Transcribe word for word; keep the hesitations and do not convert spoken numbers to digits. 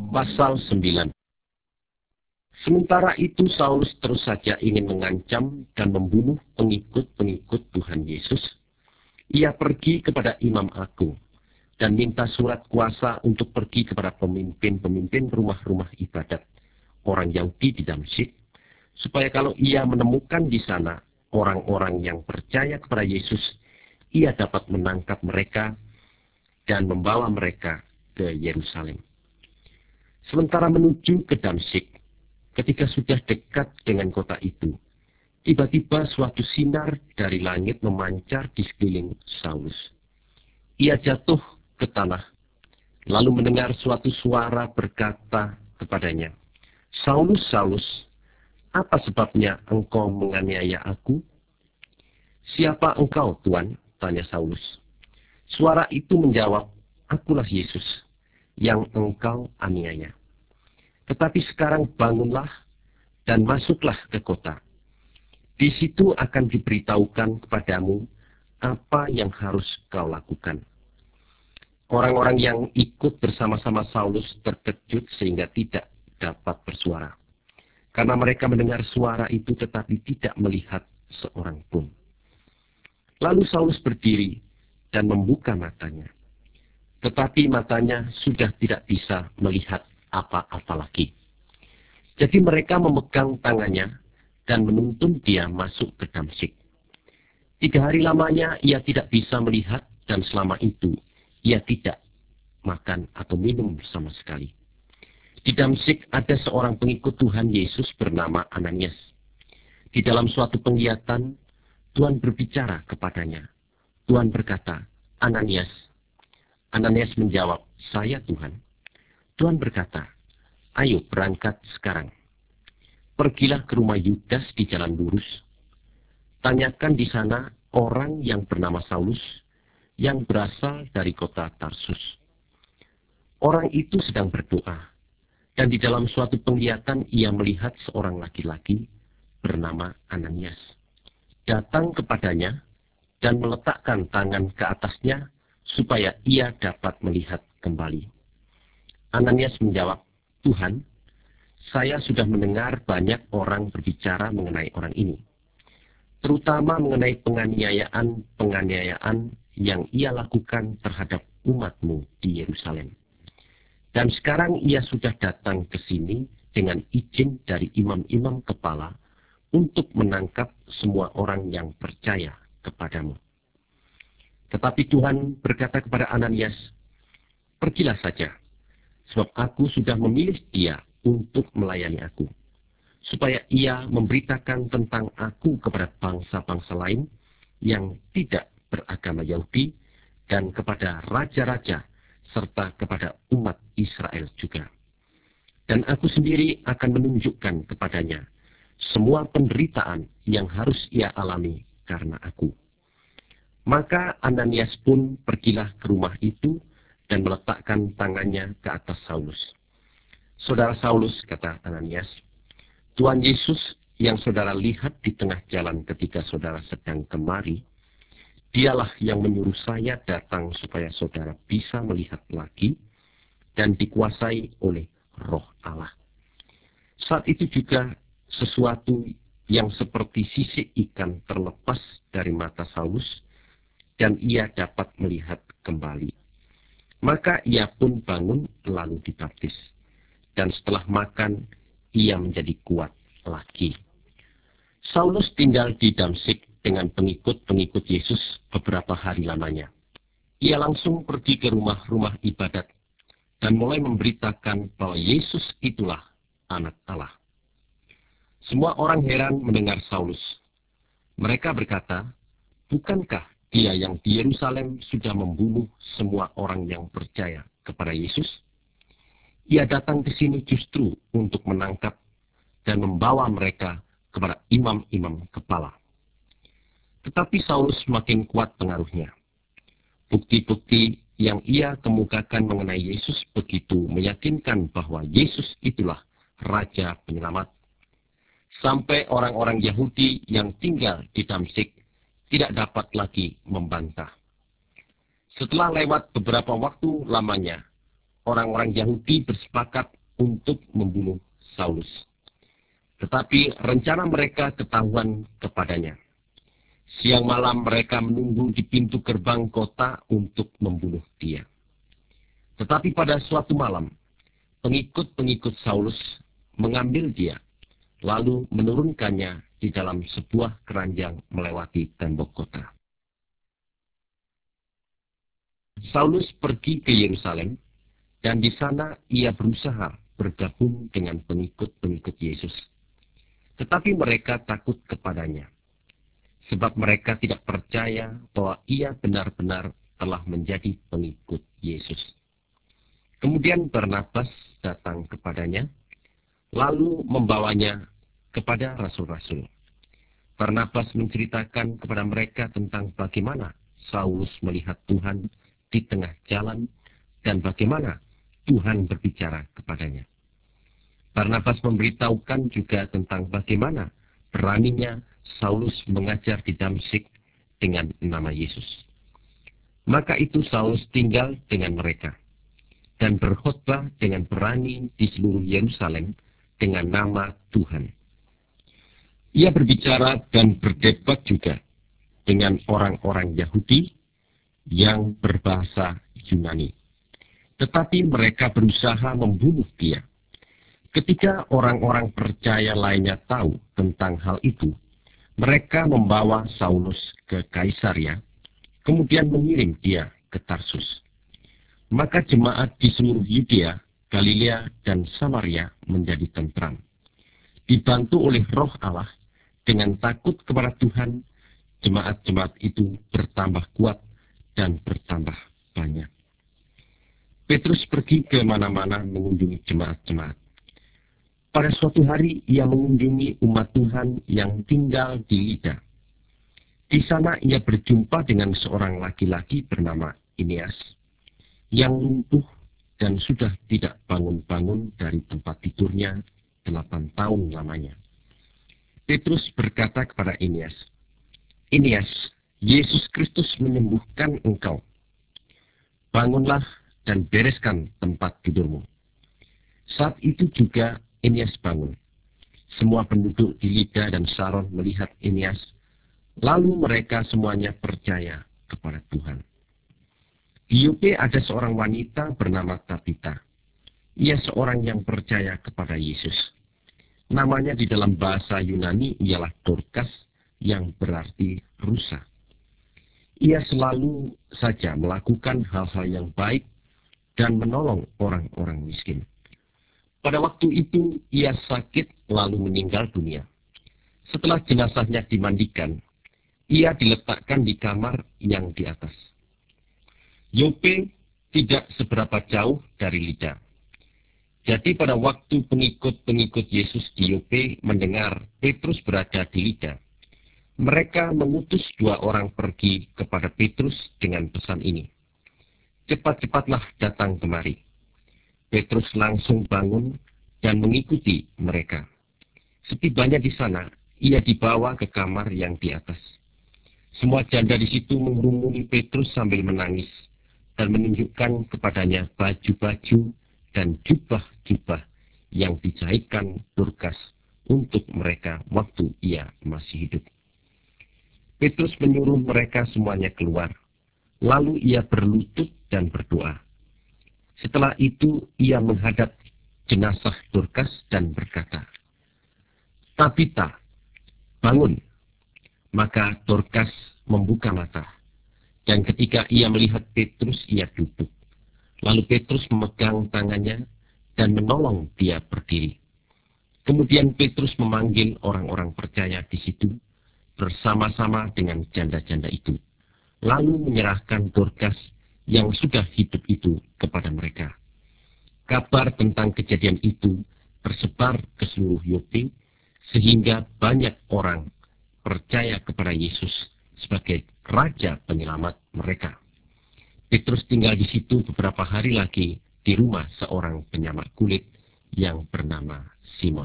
Pasal sembilan. Sementara itu Saulus terus saja ingin mengancam dan membunuh pengikut-pengikut Tuhan Yesus. Ia pergi kepada Imam Agung dan minta surat kuasa untuk pergi kepada pemimpin-pemimpin rumah-rumah ibadat orang Yahudi di Damsyik, supaya kalau ia menemukan di sana orang-orang yang percaya kepada Yesus, ia dapat menangkap mereka dan membawa mereka ke Yerusalem. Sementara menuju ke Damsyik, ketika sudah dekat dengan kota itu, tiba-tiba suatu sinar dari langit memancar di sekeliling Saulus. Ia jatuh ke tanah, lalu mendengar suatu suara berkata kepadanya, "Saulus, Saulus, apa sebabnya engkau menganiaya aku?" "Siapa engkau, Tuan?" tanya Saulus. Suara itu menjawab, "Akulah Yesus, yang engkau aniaya. Tetapi sekarang bangunlah dan masuklah ke kota. Di situ akan diberitahukan kepadamu apa yang harus kau lakukan." Orang-orang yang ikut bersama-sama Saulus terkejut sehingga tidak dapat bersuara, karena mereka mendengar suara itu tetapi tidak melihat seorang pun. Lalu Saulus berdiri dan membuka matanya, tetapi matanya sudah tidak bisa melihat apa-apa lagi. Jadi mereka memegang tangannya dan menuntun dia masuk ke Damsyik. Tiga hari lamanya ia tidak bisa melihat, dan selama itu ia tidak makan atau minum sama sekali. Di Damsyik ada seorang pengikut Tuhan Yesus bernama Ananias. Di dalam suatu penglihatan, Tuhan berbicara kepadanya. Tuhan berkata, "Ananias." Ananias menjawab, "Saya, Tuhan." Tuhan berkata, "Ayo berangkat sekarang. Pergilah ke rumah Yudas di jalan lurus. Tanyakan di sana orang yang bernama Saulus, yang berasal dari kota Tarsus. Orang itu sedang berdoa, dan di dalam suatu penglihatan ia melihat seorang laki-laki bernama Ananias datang kepadanya dan meletakkan tangan ke atasnya supaya ia dapat melihat kembali." Ananias menjawab, "Tuhan, saya sudah mendengar banyak orang berbicara mengenai orang ini, terutama mengenai penganiayaan-penganiayaan yang ia lakukan terhadap umat-Mu di Yerusalem. Dan sekarang ia sudah datang ke sini dengan izin dari imam-imam kepala untuk menangkap semua orang yang percaya kepadamu." Tetapi Tuhan berkata kepada Ananias, "Pergilah saja, sebab aku sudah memilih dia untuk melayani aku, supaya ia memberitakan tentang aku kepada bangsa-bangsa lain yang tidak beragama Yahudi, dan kepada raja-raja, serta kepada umat Israel juga. Dan aku sendiri akan menunjukkan kepadanya semua penderitaan yang harus ia alami karena aku." Maka Ananias pun pergilah ke rumah itu dan meletakkan tangannya ke atas Saulus. "Saudara Saulus," kata Ananias, "Tuhan Yesus yang saudara lihat di tengah jalan ketika saudara sedang kemari, dialah yang menyuruh saya datang supaya saudara bisa melihat lagi dan dikuasai oleh Roh Allah." Saat itu juga sesuatu yang seperti sisik ikan terlepas dari mata Saulus, dan ia dapat melihat kembali. Maka ia pun bangun lalu dibaptis, dan setelah makan ia menjadi kuat lagi. Saulus tinggal di Damsyik dengan pengikut-pengikut Yesus beberapa hari lamanya. Ia langsung pergi ke rumah-rumah ibadat dan mulai memberitakan bahwa Yesus itulah Anak Allah. Semua orang heran mendengar Saulus. Mereka berkata, "Bukankah dia yang di Yerusalem sudah membunuh semua orang yang percaya kepada Yesus? Ia datang ke sini justru untuk menangkap dan membawa mereka kepada imam-imam kepala." Tetapi Saulus semakin kuat pengaruhnya. Bukti-bukti yang ia kemukakan mengenai Yesus begitu meyakinkan bahwa Yesus itulah Raja Penyelamat, sampai orang-orang Yahudi yang tinggal di Damsyik tidak dapat lagi membantah. Setelah lewat beberapa waktu lamanya, orang-orang Yahudi bersepakat untuk membunuh Saulus. Tetapi rencana mereka ketahuan kepadanya. Siang malam mereka menunggu di pintu gerbang kota untuk membunuh dia. Tetapi pada suatu malam, pengikut-pengikut Saulus mengambil dia, lalu menurunkannya di dalam sebuah keranjang melewati tembok kota. Saulus pergi ke Yerusalem, dan di sana ia berusaha bergabung dengan pengikut-pengikut Yesus. Tetapi mereka takut kepadanya, sebab mereka tidak percaya bahwa ia benar-benar telah menjadi pengikut Yesus. Kemudian Barnabas datang kepadanya, lalu membawanya kepada rasul-rasul. Barnabas menceritakan kepada mereka tentang bagaimana Saulus melihat Tuhan di tengah jalan dan bagaimana Tuhan berbicara kepadanya. Barnabas memberitahukan juga tentang bagaimana beraninya Saulus mengajar di Damsyik dengan nama Yesus. Maka itu Saulus tinggal dengan mereka dan berkhotbah dengan berani di seluruh Yerusalem dengan nama Tuhan. Ia berbicara dan berdebat juga dengan orang-orang Yahudi yang berbahasa Yunani. Tetapi mereka berusaha membunuh dia. Ketika orang-orang percaya lainnya tahu tentang hal itu, mereka membawa Saulus ke Kaisaria, kemudian mengirim dia ke Tarsus. Maka jemaat di seluruh Yudea, Galilea, dan Samaria menjadi tentram. Dibantu oleh Roh Allah, dengan takut kepada Tuhan, jemaat-jemaat itu bertambah kuat dan bertambah banyak. Petrus pergi ke mana-mana mengunjungi jemaat-jemaat. Pada suatu hari ia mengunjungi umat Tuhan yang tinggal di Lida. Di sana ia berjumpa dengan seorang laki-laki bernama Eneas, yang lumpuh dan sudah tidak bangun-bangun dari tempat tidurnya delapan tahun lamanya. Petrus berkata kepada Eneas, "Eneas, Yesus Kristus menyembuhkan engkau. Bangunlah dan bereskan tempat tidurmu." Saat itu juga Eneas bangun. Semua penduduk di Lida dan Saron melihat Eneas, lalu mereka semuanya percaya kepada Tuhan. Di Yope ada seorang wanita bernama Tabita. Ia seorang yang percaya kepada Yesus. Namanya di dalam bahasa Yunani ialah Dorcas, yang berarti rusa. Ia selalu saja melakukan hal-hal yang baik dan menolong orang-orang miskin. Pada waktu itu ia sakit lalu meninggal dunia. Setelah jenazahnya dimandikan, ia diletakkan di kamar yang di atas. Yope tidak seberapa jauh dari Lida. Jadi pada waktu pengikut-pengikut Yesus di Yope mendengar Petrus berada di Lida, mereka mengutus dua orang pergi kepada Petrus dengan pesan ini, "Cepat-cepatlah datang kemari." Petrus langsung bangun dan mengikuti mereka. Setibanya di sana, ia dibawa ke kamar yang di atas. Semua janda di situ mengerumuni Petrus sambil menangis dan menunjukkan kepadanya baju-baju dan jubah-jubah yang dijahitkan Dorcas untuk mereka waktu ia masih hidup. Petrus menyuruh mereka semuanya keluar, lalu ia berlutut dan berdoa. Setelah itu ia menghadap jenazah Dorcas dan berkata, "Tabita, bangun." Maka Dorcas membuka mata, dan ketika ia melihat Petrus, ia duduk. Lalu Petrus memegang tangannya dan menolong dia berdiri. Kemudian Petrus memanggil orang-orang percaya di situ bersama-sama dengan janda-janda itu, lalu menyerahkan Dorcas yang sudah hidup itu kepada mereka. Kabar tentang kejadian itu tersebar ke seluruh Yope, sehingga banyak orang percaya kepada Yesus sebagai Raja Penyelamat mereka. Petrus tinggal di situ beberapa hari lagi di rumah seorang penyamar kulit yang bernama Simon.